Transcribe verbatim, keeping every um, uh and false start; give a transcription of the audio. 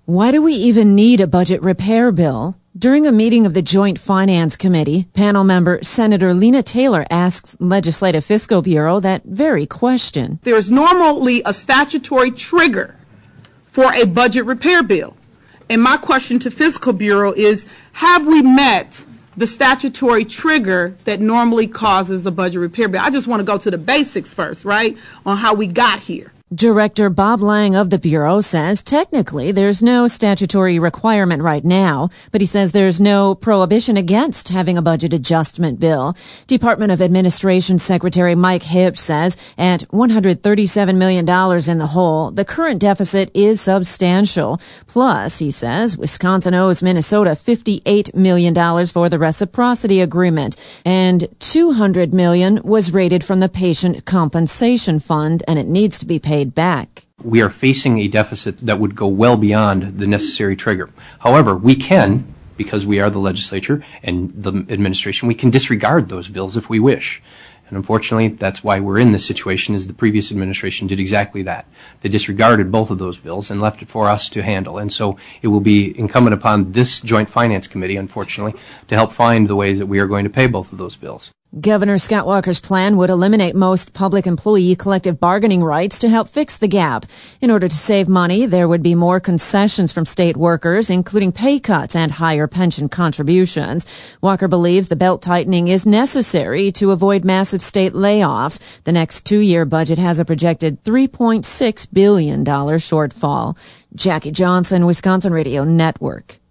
Why do we even need a budget repair bill? During a meeting of the Joint Finance Committee, panel member Senator Lena Taylor asks Legislative Fiscal Bureau that very question. There is normally a statutory trigger for a budget repair bill. And my question to Fiscal Bureau is, have we met the statutory trigger that normally causes a budget repair bill? I just want to go to the basics first, right, on how we got here. Director Bob Lang of the Bureau says technically there's no statutory requirement right now, but he says there's no prohibition against having a budget adjustment bill. Department of Administration Secretary Mike Hibbs says at one hundred thirty-seven million dollars in the hole, the current deficit is substantial. Plus, he says, Wisconsin owes Minnesota fifty-eight million dollars for the reciprocity agreement, and two hundred million dollars was rated from the Patient Compensation Fund, and it needs to be paid back. We are facing a deficit that would go well beyond the necessary trigger. However, we can, because we are the legislature and the administration, we can disregard those bills if we wish. And unfortunately, that's why we're in this situation, is the previous administration did exactly that. They disregarded both of those bills and left it for us to handle. And so it will be incumbent upon this Joint Finance Committee, unfortunately, to help find the ways that we are going to pay both of those bills. Governor Scott Walker's plan would eliminate most public employee collective bargaining rights to help fix the gap. In order to save money, there would be more concessions from state workers, including pay cuts and higher pension contributions. Walker believes the belt tightening is necessary to avoid massive state layoffs. The next two-year budget has a projected three point six billion dollars shortfall. Jackie Johnson, Wisconsin Radio Network.